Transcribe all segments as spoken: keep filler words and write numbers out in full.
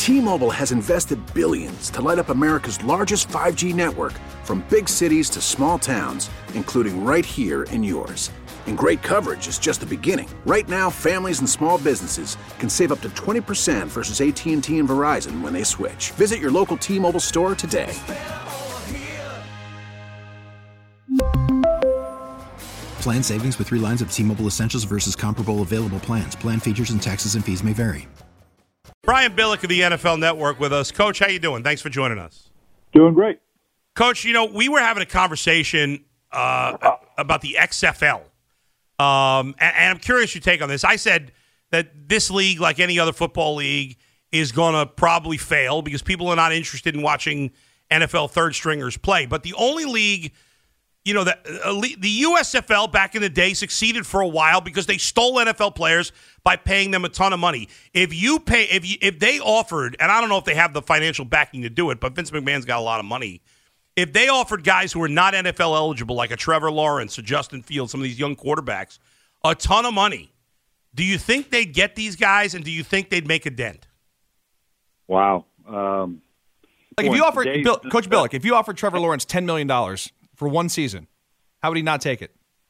T-Mobile has invested billions to light up America's largest five G network, from big cities to small towns, including right here in yours. And great coverage is just the beginning. Right now, families and small businesses can save up to twenty percent versus A T and T and Verizon when they switch. Visit your local T-Mobile store today. Plan savings with three lines of T-Mobile Essentials versus comparable available plans. Plan features and taxes and fees may vary. Brian Billick of the N F L Network with us. Coach, how you doing? Thanks for joining us. Doing great. Coach, you know, we were having a conversation uh, about the X F L. Um, and, and I'm curious your take on this. I said that this league, like any other football league, is going to probably fail because people are not interested in watching N F L third stringers play. But the only league, you know, the, the U S F L back in the day succeeded for a while because they stole N F L players by paying them a ton of money. If you pay, if you, if they offered, and I don't know if they have the financial backing to do it, but Vince McMahon's got a lot of money. If they offered guys who are not N F L eligible, like a Trevor Lawrence, a Justin Fields, some of these young quarterbacks, a ton of money, do you think they'd get these guys, and do you think they'd make a dent? Wow. Um, like if you offered Bill, Coach Billick, if you offered Trevor Lawrence ten million dollars for one season, how would he not take it?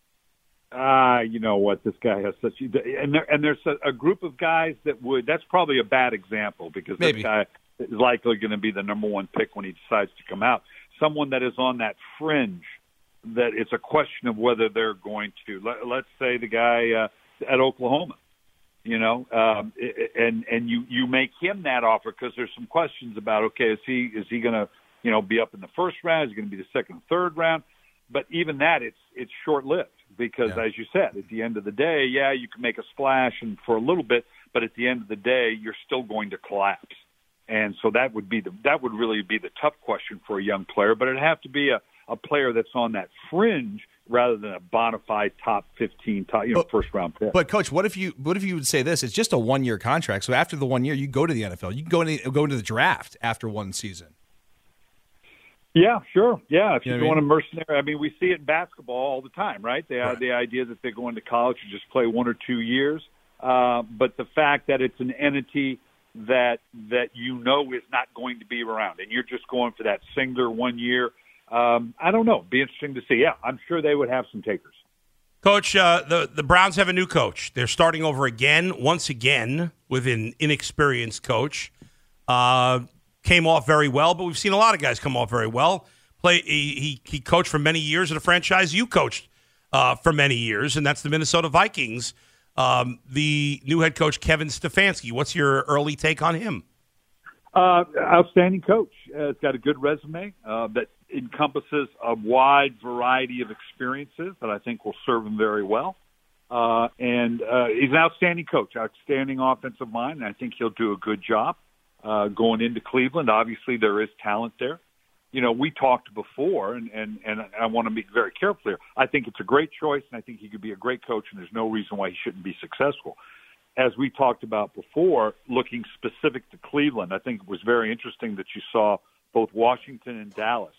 Ah, uh, you know what? This guy has such, and there, and there's a, a group of guys that would. That's probably a bad example because Maybe. this guy is likely going to be the number one pick when he decides to come out. Someone that is on that fringe, that it's a question of whether they're going to. Let, let's say the guy uh, at Oklahoma, you know, um, and and you you make him that offer because there's some questions about. Okay, is he is he going to you know be up in the first round? Is he going to be the second, and third round? But even that, it's it's short lived. Because, yeah. as you said, at the end of the day, yeah, you can make a splash and for a little bit, but at the end of the day, you're still going to collapse. And so that would be the that would really be the tough question for a young player. But it'd have to be a, a player that's on that fringe rather than a bona fide top fifteen, top, you know, but, first round pick. But coach, what if you what if you would say this? It's just a one year contract. So after the one year, you go to the N F L. You can go into go into the draft after one season. Yeah, sure. Yeah, if you you're know going I mean? to mercenary, I mean, we see it in basketball all the time, right? They have right. the idea that they're going to college to just play one or two years. Uh, but the fact that it's an entity that that you know is not going to be around, and you're just going for that singular one year, um, I don't know. Be interesting to see. Yeah, I'm sure they would have some takers. Coach, uh, the, the Browns have a new coach. They're starting over again, once again, with an inexperienced coach. Uh Came off very well, but we've seen a lot of guys come off very well. Play he he, he coached for many years at a franchise you coached uh, for many years, and that's the Minnesota Vikings. Um, the new head coach Kevin Stefanski. What's your early take on him? Uh, outstanding coach. Uh, he's got a good resume uh, that encompasses a wide variety of experiences that I think will serve him very well. Uh, and uh, he's an outstanding coach, outstanding offensive mind, and I think he'll do a good job. Uh, going into Cleveland, obviously there is talent there. You know, we talked before, and, and, and I want to be very careful here. I think it's a great choice, and I think he could be a great coach, and there's no reason why he shouldn't be successful. As we talked about before, looking specific to Cleveland, I think it was very interesting that you saw both Washington and Dallas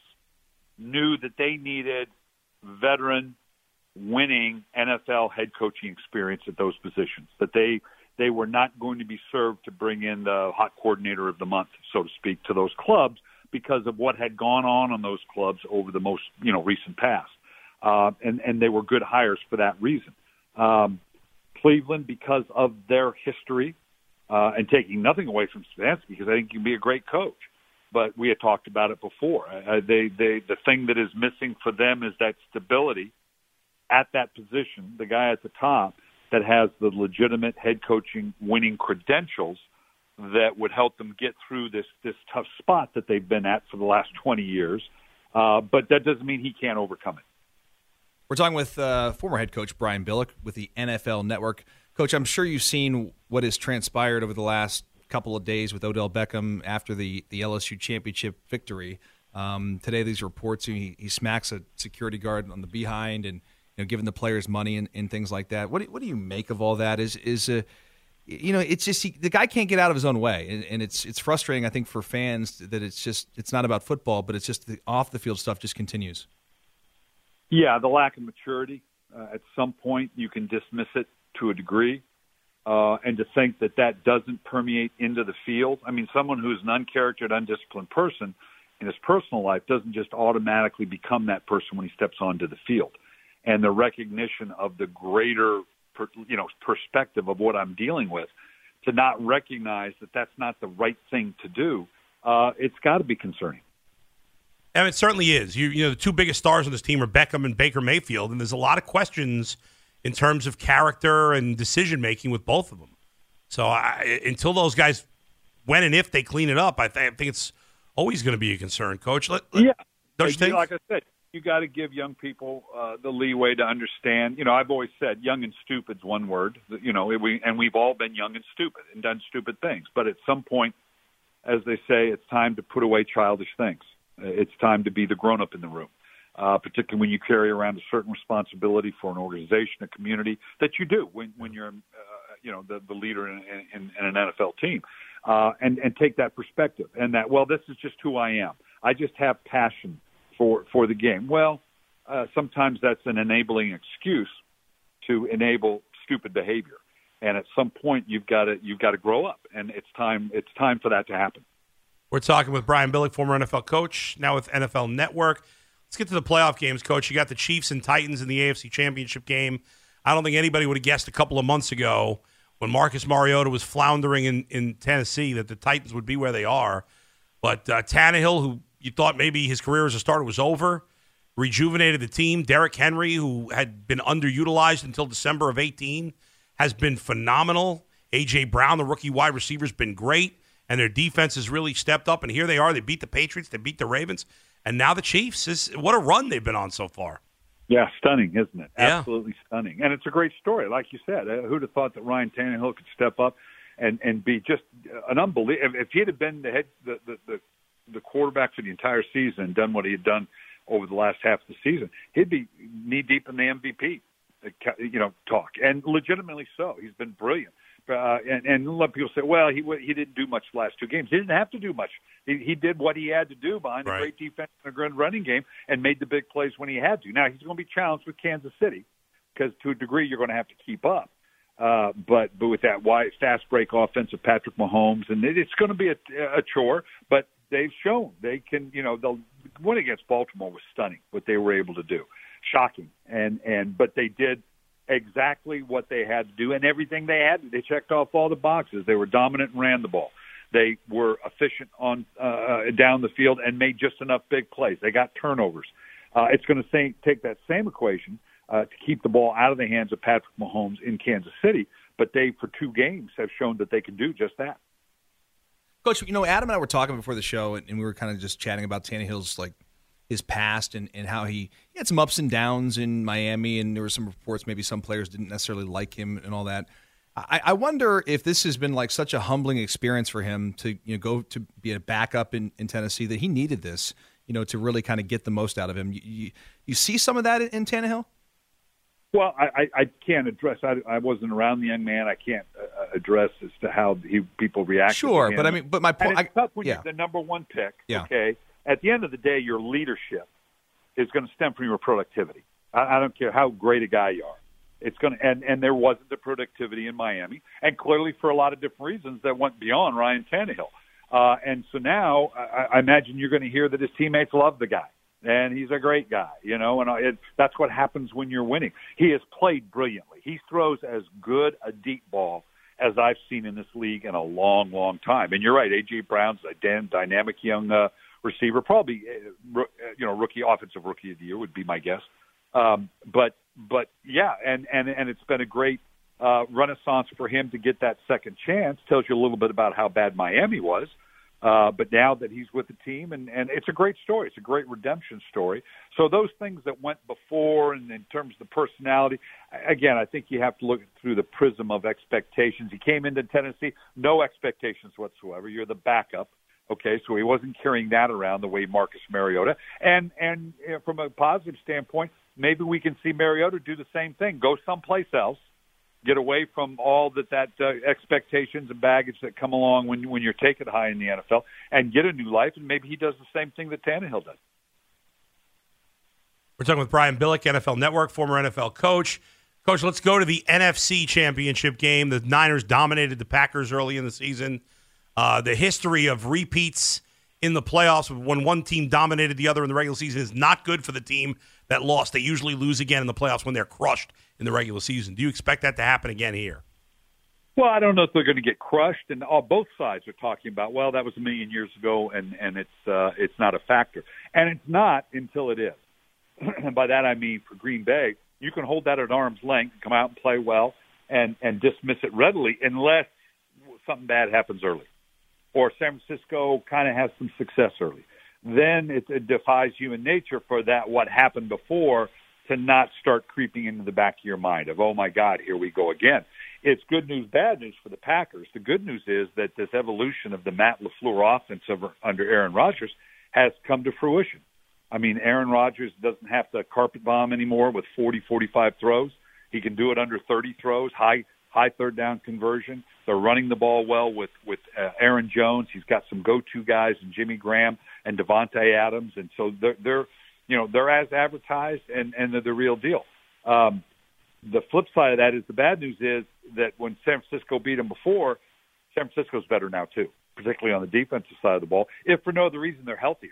knew that they needed veteran, winning N F L head coaching experience at those positions, that they – they were not going to be served to bring in the hot coordinator of the month, so to speak, to those clubs because of what had gone on on those clubs over the most, you know, recent past. Uh, and, and they were good hires for that reason. Um, Cleveland, because of their history, uh, and taking nothing away from Stefanski, because I think he can be a great coach. But we had talked about it before. Uh, they, they, the thing that is missing for them is that stability at that position, the guy at the top, that has the legitimate head coaching winning credentials that would help them get through this this tough spot that they've been at for the last twenty years. Uh, but that doesn't mean he can't overcome it. We're talking with uh, former head coach Brian Billick with the N F L Network. Coach, I'm sure you've seen what has transpired over the last couple of days with Odell Beckham after the, the L S U championship victory. Um, today, these reports, he, he smacks a security guard on the behind and you know, giving the players money and, and things like that. What do, what do you make of all that? Is is uh, you know, it's just he, the guy can't get out of his own way, and, and it's it's frustrating. I think for fans that it's just it's not about football, but it's just the off the field stuff just continues. Yeah, the lack of maturity. Uh, at some point, you can dismiss it to a degree. uh, and to think that that doesn't permeate into the field. I mean, someone who's an uncharactered, undisciplined person in his personal life doesn't just automatically become that person when he steps onto the field. And the recognition of the greater, you know, perspective of what I'm dealing with, to not recognize that that's not the right thing to do, uh, it's got to be concerning. And it certainly is. You, you know, the two biggest stars on this team are Beckham and Baker Mayfield, and there's a lot of questions in terms of character and decision-making with both of them. So I, until those guys, when and if they clean it up, I, th- I think it's always going to be a concern, Coach. Let, let, yeah. Don't you think? Like I said, you got to give young people uh, the leeway to understand. You know, I've always said young and stupid's one word. You know, we and we've all been young and stupid and done stupid things. But at some point, as they say, it's time to put away childish things. It's time to be the grown-up in the room, uh, particularly when you carry around a certain responsibility for an organization, a community, that you do when, when you're, uh, you know, the, the leader in, in, in an N F L team, uh, and, and take that perspective and that, well, this is just who I am. I just have passion for, for the game. Well, uh, sometimes that's an enabling excuse to enable stupid behavior. And at some point, you've got to you've got to grow up, and it's time it's time for that to happen. We're talking with Brian Billick, former N F L coach, now with N F L Network. Let's get to the playoff games, Coach. You got the Chiefs and Titans in the A F C Championship game. I don't think anybody would have guessed a couple of months ago when Marcus Mariota was floundering in, in Tennessee that the Titans would be where they are. But uh, Tannehill, who you thought maybe his career as a starter was over, rejuvenated the team. Derrick Henry, who had been underutilized until December of eighteen, has been phenomenal. A J. Brown, the rookie wide receiver, has been great. And their defense has really stepped up, and here they are. They beat the Patriots, they beat the Ravens, and now the Chiefs. Is what a run they've been on so far. Yeah, stunning, isn't it? Yeah. Absolutely stunning. And it's a great story. Like you said, uh, who'd have thought that Ryan Tannehill could step up and, and be just an unbelievable – if he'd have been the, head, the, the, the, the quarterback for the entire season and done what he had done over the last half of the season, he'd be knee-deep in the M V P you know, talk, and legitimately so. He's been brilliant. Uh, and, and a lot of people say, well, he he didn't do much the last two games. He didn't have to do much. He, he did what he had to do behind right. a great defense and a good running game and made the big plays when he had to. Now, he's going to be challenged with Kansas City because to a degree you're going to have to keep up. Uh, but but with that wide, fast break offense of Patrick Mahomes, and it, it's going to be a, a chore, but they've shown they can, you know, the win against Baltimore was stunning, what they were able to do. Shocking. And, and but they did exactly what they had to do and everything they had to. They checked off all the boxes. They were dominant and ran the ball. They were efficient on uh, down the field and made just enough big plays. They got turnovers. Uh, it's going to take that same equation uh, to keep the ball out of the hands of Patrick Mahomes in Kansas City, but they, for two games, have shown that they can do just that. Coach, you know, Adam and I were talking before the show, and we were kind of just chatting about Tannehill's, like, his past and, and how he, he had some ups and downs in Miami, and there were some reports maybe some players didn't necessarily like him and all that. I, I wonder if this has been like such a humbling experience for him to, you know, go to be a backup in, in Tennessee, that he needed this, you know, to really kind of get the most out of him. You, you, you see some of that in, in Tannehill? Well, I, I can't address. I, I wasn't around the young man. I can't uh, address as to how he, people react. Sure, but I mean, but my point. And it's tough when yeah. you're the number one pick. Yeah. Okay. At the end of the day, your leadership is going to stem from your productivity. I, I don't care how great a guy you are. It's going to, and, and there wasn't the productivity in Miami, and clearly for a lot of different reasons that went beyond Ryan Tannehill. Uh, and so now I, I imagine you're going to hear that his teammates love the guy, and he's a great guy, you know, and it, that's what happens when you're winning. He has played brilliantly. He throws as good a deep ball as I've seen in this league in a long, long time. And you're right, A J. Brown's a damn dynamic young uh, receiver, probably, uh, you know, rookie, offensive rookie of the year would be my guess. Um, but, but yeah, and, and, and it's been a great uh, renaissance for him to get that second chance. Tells you a little bit about how bad Miami was. Uh, but now that he's with the team, and, and it's a great story. It's a great redemption story. So those things that went before, and in terms of the personality, again, I think you have to look through the prism of expectations. He came into Tennessee, no expectations whatsoever. You're the backup. Okay, so he wasn't carrying that around the way Marcus Mariota. And and you know, from a positive standpoint, maybe we can see Mariota do the same thing. Go someplace else, get away from all that that uh, expectations and baggage that come along when when you're taken high in the N F L, and get a new life. And maybe he does the same thing that Tannehill does. We're talking with Brian Billick, N F L Network, former N F L coach. Coach, let's go to the N F C Championship game. The Niners dominated the Packers early in the season. Uh, the history of repeats in the playoffs when one team dominated the other in the regular season is not good for the team that lost. They usually lose again in the playoffs when they're crushed in the regular season. Do you expect that to happen again here? Well, I don't know if they're going to get crushed, and all both sides are talking about, well, that was a million years ago, and and it's uh, it's not a factor, and it's not until it is. And by that I mean, for Green Bay, you can hold that at arm's length, come out and play well, and and dismiss it readily, unless something bad happens early, or San Francisco kind of has some success early. Then it, it defies human nature for that what happened before to not start creeping into the back of your mind of, oh my God, here we go again. It's good news, bad news for the Packers. The good news is that this evolution of the Matt LaFleur offense over, under Aaron Rodgers has come to fruition. I mean, Aaron Rodgers doesn't have to carpet bomb anymore with forty, forty-five throws. He can do it under thirty throws, high high third down conversion. They're running the ball well with, with uh, Aaron Jones. He's got some go-to guys in Jimmy Graham and Devontae Adams. And so they're, they're you know, they're as advertised, and, and they're the real deal. Um, the flip side of that is the bad news is that when San Francisco beat them before, San Francisco's better now too, particularly on the defensive side of the ball, if for no other reason they're healthier.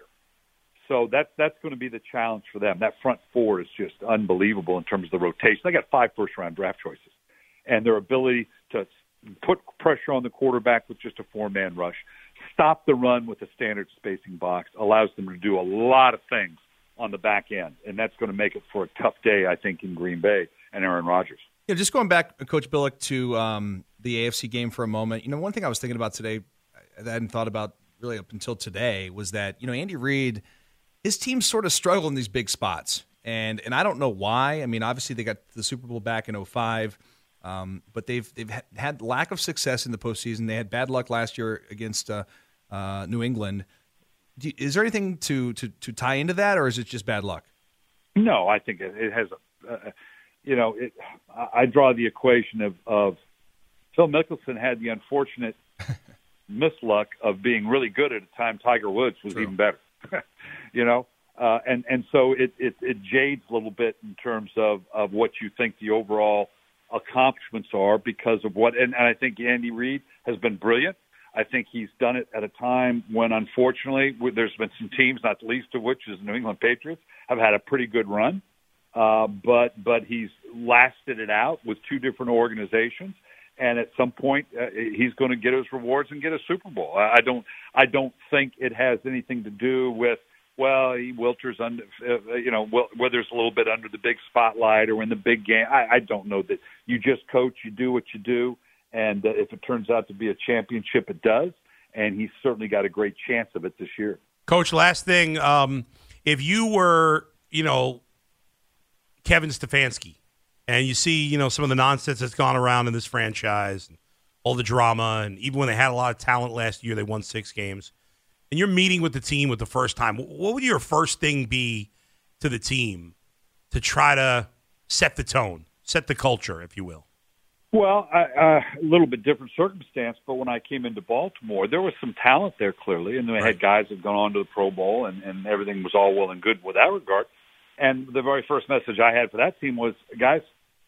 So that's that's going to be the challenge for them. That front four is just unbelievable in terms of the rotation. They got five first-round draft choices, and their ability to put pressure on the quarterback with just a four-man rush, stop the run with a standard spacing box, allows them to do a lot of things on the back end, and that's going to make it for a tough day, I think, in Green Bay and Aaron Rodgers. Yeah, just going back, Coach Billick, to um, the A F C game for a moment. You know, one thing I was thinking about today that I hadn't thought about really up until today was that, you know, Andy Reid, his team sort of struggle in these big spots. And and I don't know why. I mean, obviously they got the Super Bowl back in oh five, um, but they've they've had lack of success in the postseason. They had bad luck last year against uh, uh, New England. Do, is there anything to, to, to tie into that, or is it just bad luck? No, I think it, it has a uh, – you know, it, I draw the equation of, of Phil Mickelson had the unfortunate misluck of being really good at a time Tiger Woods was True. even better, you know? Uh, and, and so it, it, it jades a little bit in terms of, of what you think the overall accomplishments are because of what – and I think Andy Reid has been brilliant. I think he's done it at a time when, unfortunately, there's been some teams, not the least of which is the New England Patriots, have had a pretty good run. Uh, but but he's lasted it out with two different organizations, and at some point uh, he's going to get his rewards and get a Super Bowl. I, I don't I don't think it has anything to do with well he Wilters under uh, you know whether it's a little bit under the big spotlight or in the big game. I, I don't know that you just coach, you do what you do, and uh, if it turns out to be a championship, it does. And he's certainly got a great chance of it this year. Coach, last thing, um, if you were you know. Kevin Stefanski, and you see, you know, some of the nonsense that's gone around in this franchise, and all the drama, and even when they had a lot of talent last year, they won six games, and you're meeting with the team with the first time, what would your first thing be to the team to try to set the tone, set the culture, if you will? Well, I, uh, a little bit different circumstance, but when I came into Baltimore, there was some talent there, clearly, and they right. had guys that had gone on to the Pro Bowl, and, and everything was all well and good with that regard. And the very first message I had for that team was, guys,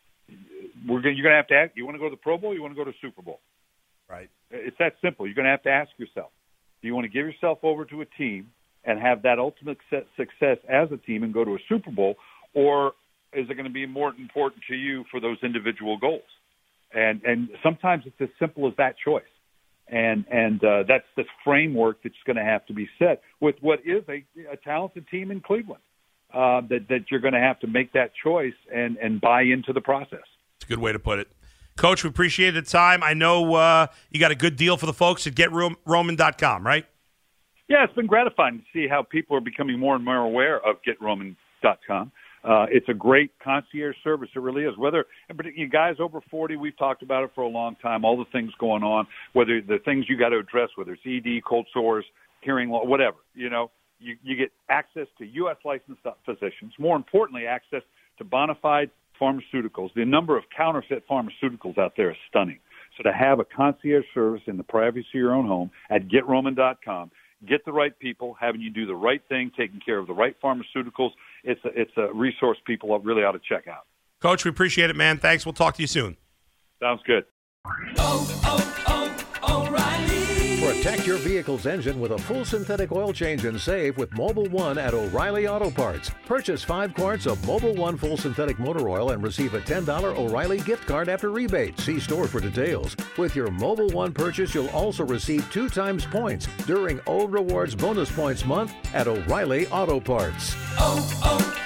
we're gonna, you're going to have to ask, you want to go to the Pro Bowl or you want to go to the Super Bowl? Right. It's that simple. You're going to have to ask yourself, do you want to give yourself over to a team and have that ultimate success as a team and go to a Super Bowl, or is it going to be more important to you for those individual goals? And and sometimes it's as simple as that choice. And and uh, that's the framework that's going to have to be set with what is a, a talented team in Cleveland. Uh, that, that you're going to have to make that choice and, and buy into the process. It's a good way to put it. Coach, we appreciate the time. I know uh, you got a good deal for the folks at get roman dot com, right? Yeah, it's been gratifying to see how people are becoming more and more aware of get roman dot com. Uh, it's a great concierge service. It really is. Whether, you guys over forty, we've talked about it for a long time, all the things going on, whether the things you got to address, whether it's E D, cold sores, hearing loss, whatever, you know. You, you get access to U S licensed physicians. More importantly, access to bona fide pharmaceuticals. The number of counterfeit pharmaceuticals out there is stunning. So to have a concierge service in the privacy of your own home at get roman dot com, get the right people, having you do the right thing, taking care of the right pharmaceuticals, it's a, it's a resource people really ought to check out. Coach, we appreciate it, man. Thanks. We'll talk to you soon. Sounds good. Oh, oh, oh, O'Reilly. Protect your vehicle's engine with a full synthetic oil change and save with Mobil One at O'Reilly Auto Parts. Purchase five quarts of Mobil One full synthetic motor oil and receive a ten dollars O'Reilly gift card after rebate. See store for details. With your Mobil One purchase, you'll also receive two times points during O Rewards Bonus Points Month at O'Reilly Auto Parts. Oh, oh,